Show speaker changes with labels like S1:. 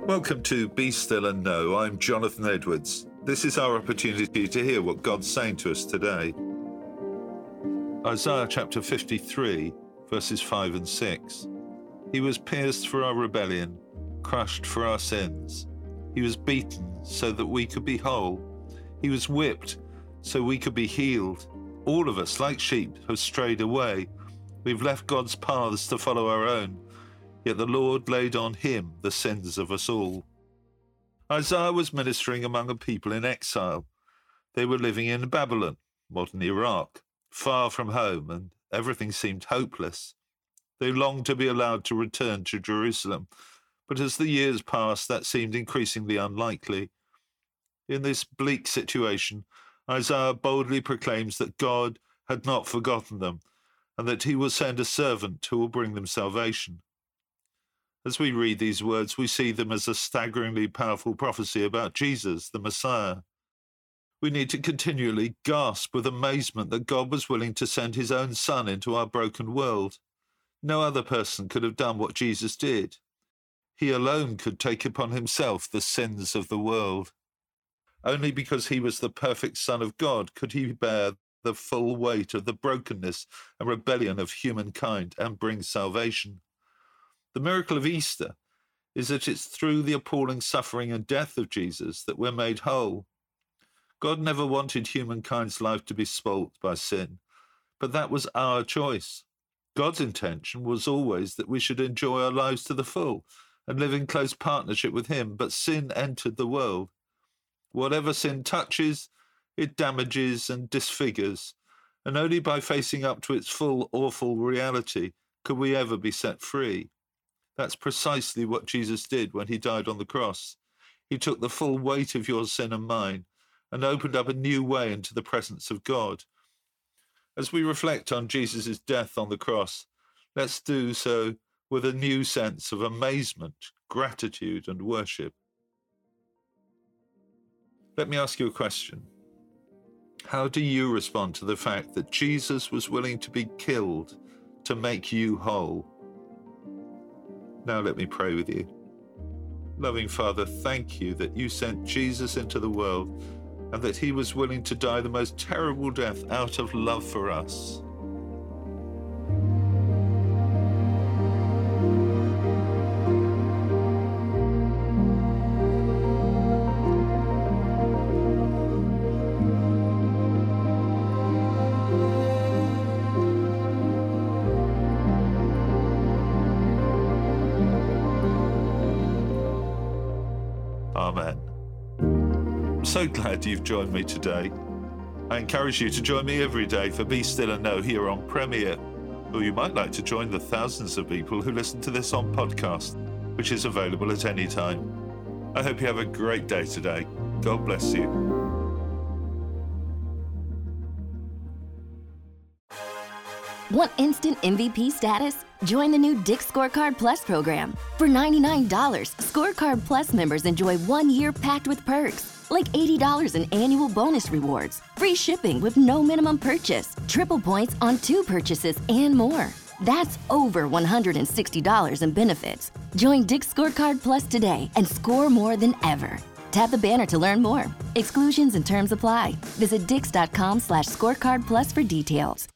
S1: Welcome to Be Still and Know. I'm Jonathan Edwards. This is our opportunity to hear what God's saying to us today. Isaiah chapter 53, verses 5 and 6. He was pierced for our rebellion, crushed for our sins. He was beaten so that we could be whole. He was whipped so we could be healed. All of us, like sheep, have strayed away. We've left God's paths to follow our own. Yet the Lord laid on him the sins of us all. Isaiah was ministering among a people in exile. They were living in Babylon, modern Iraq, far from home, and everything seemed hopeless. They longed to be allowed to return to Jerusalem, but as the years passed, that seemed increasingly unlikely. In this bleak situation, Isaiah boldly proclaims that God had not forgotten them, and that he will send a servant who will bring them salvation. As we read these words, we see them as a staggeringly powerful prophecy about Jesus, the Messiah. We need to continually gasp with amazement that God was willing to send his own Son into our broken world. No other person could have done what Jesus did. He alone could take upon himself the sins of the world. Only because he was the perfect Son of God could he bear the full weight of the brokenness and rebellion of humankind and bring salvation. The miracle of Easter is that it's through the appalling suffering and death of Jesus that we're made whole. God never wanted humankind's life to be spoilt by sin, but that was our choice. God's intention was always that we should enjoy our lives to the full and live in close partnership with him, but sin entered the world. Whatever sin touches, it damages and disfigures, and only by facing up to its full awful reality could we ever be set free. That's precisely what Jesus did when he died on the cross. He took the full weight of your sin and mine and opened up a new way into the presence of God. As we reflect on Jesus' death on the cross, let's do so with a new sense of amazement, gratitude, and worship. Let me ask you a question. How do you respond to the fact that Jesus was willing to be killed to make you whole? Now let me pray with you. Loving Father, thank you that you sent Jesus into the world and that he was willing to die the most terrible death out of love for us. Amen. I'm so glad you've joined me today. I encourage you to join me every day for Be Still and Know here on Premier, or you might like to join the thousands of people who listen to this on podcast, which is available at any time. I hope you have a great day today. God bless you.
S2: Want instant MVP status? Join the new Dick's Scorecard Plus program. For $99, Scorecard Plus members enjoy 1 year packed with perks, like $80 in annual bonus rewards, free shipping with no minimum purchase, triple points on 2 purchases, and more. That's over $160 in benefits. Join Dick's Scorecard Plus today and score more than ever. Tap the banner to learn more. Exclusions and terms apply. Visit dix.com/scorecard plus for details.